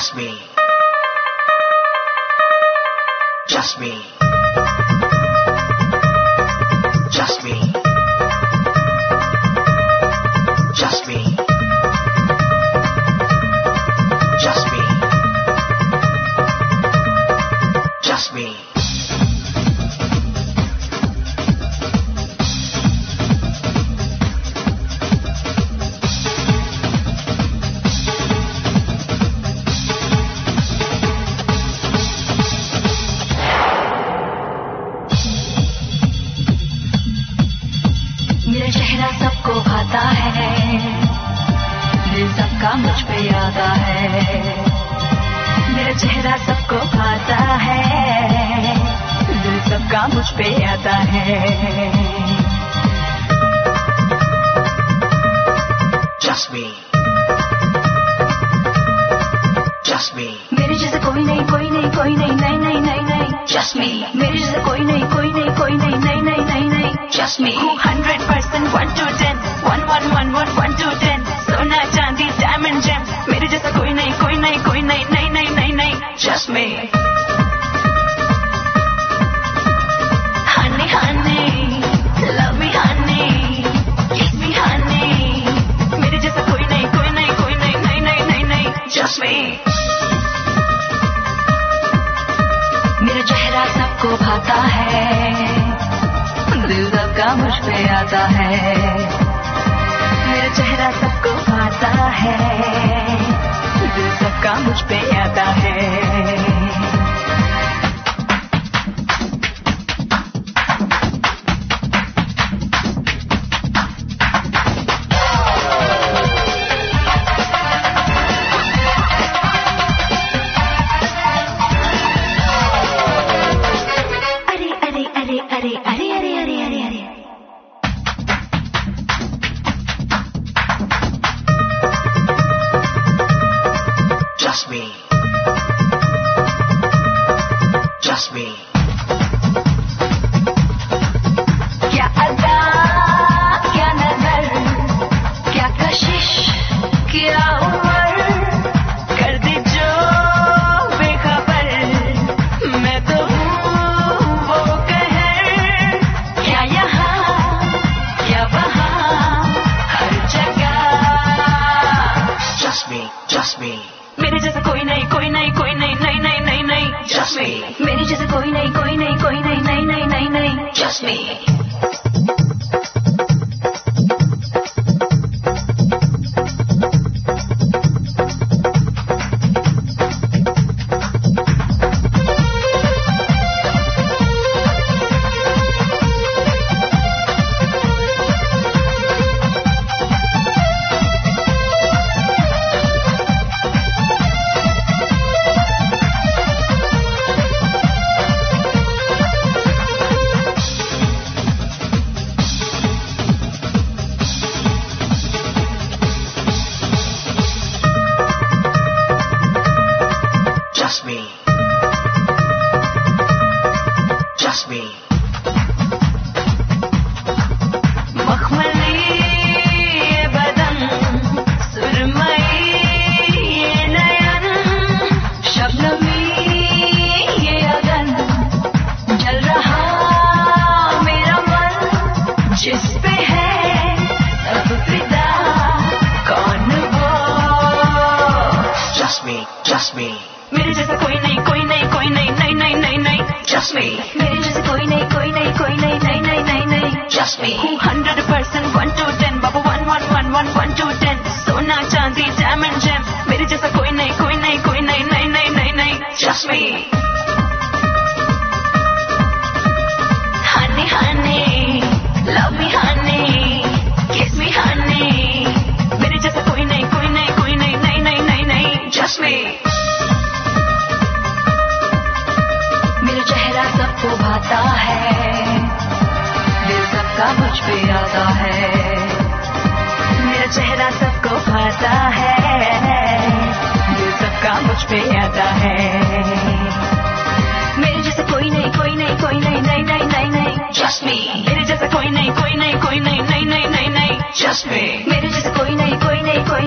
Just me. Just me. Just me. Just me. Just me. Just me. मेरा चेहरा सबको भाता है, दिल सबका मुझ पे आता है। मेरा चेहरा सबको भाता है, दिल सबका मुझ पे आता है। Just me. Just me. मेरे जैसे कोई नहीं, कोई नहीं, कोई नहीं, नहीं नहीं नहीं नहीं। Just me. मेरे जैसे कोई नहीं, कोई नहीं, कोई नहीं, नहीं नहीं नहीं नहीं। Just me. 100% 1 to 10, 1 1 1 1 1 to 10। सोना चांदी डायमंड जेम, मेरे जैसा कोई नहीं, कोई नहीं, कोई नहीं, नहीं नहीं नहीं नहीं। Just me. Honey honey, love me honey, kiss me honey। मेरे जैसा कोई नहीं, कोई नहीं, कोई नहीं, नहीं नहीं नहीं नहीं। Just me. मेरा चेहरा सबको भाता है, दिल सबका मुझ पे आता है। मेरा चेहरा सबको भाता है, दिल सबका मुझ पे आता है। अरे अरे अरे अरे अरे अरे अरे Just me. Just me. क्या अदा, क्या नजर, क्या कशिश, क्या उम्र, कर दे जो बेखबर। मैं तो हूँ वो कहर, क्या यहाँ क्या वहाँ, हर जगह। Just me. Just me. मेरे जैसा कोई नहीं, कोई नहीं, कोई नहीं, नहीं नहीं नहीं नहीं। Just me. मेरे जैसा कोई नहीं, कोई नहीं, कोई नहीं, नहीं नहीं नहीं नहीं। Just me. Just me. Just me. मखमली ये बदन, सुरमई ये नयन, शबनमी ये अगन, जल रहा मेरा मन, जिस पे है सब फिदा, कौन वो। Just me. Just me. मेरे जैसा कोई नहीं, कोई नहीं, कोई नहीं, नहीं नहीं नहीं नहीं। Just me. मेरे जैसा कोई नहीं, कोई नहीं, कोई नहीं, नहीं नहीं नहीं नहीं। Just me. 100% 1 to 10, Babu 1 1 1 1 1 to 10। सोना चांदी डायमंड जेम, मेरे जैसा कोई नहीं, कोई नहीं, कोई नहीं, नहीं नहीं नहीं नहीं। Just me. Honey honey, love me honey, kiss me honey। मेरे जैसा कोई नहीं, कोई नहीं, कोई नहीं, नहीं नहीं नहीं नहीं। Just me. मेरा चेहरा सबको भाता है, दिल सबका मुझ पे आता है। मेरा चेहरा सबको भाता है, दिल सबका मुझ पे आता है। मेरे जैसा कोई नहीं, कोई नहीं, कोई नहीं, नहीं नहीं नहीं नहीं। Just me. मेरे जैसा कोई नहीं, कोई नहीं, कोई नहीं, नहीं नहीं नहीं नहीं। Just me. मेरे जैसा कोई नहीं, कोई नहीं, कोई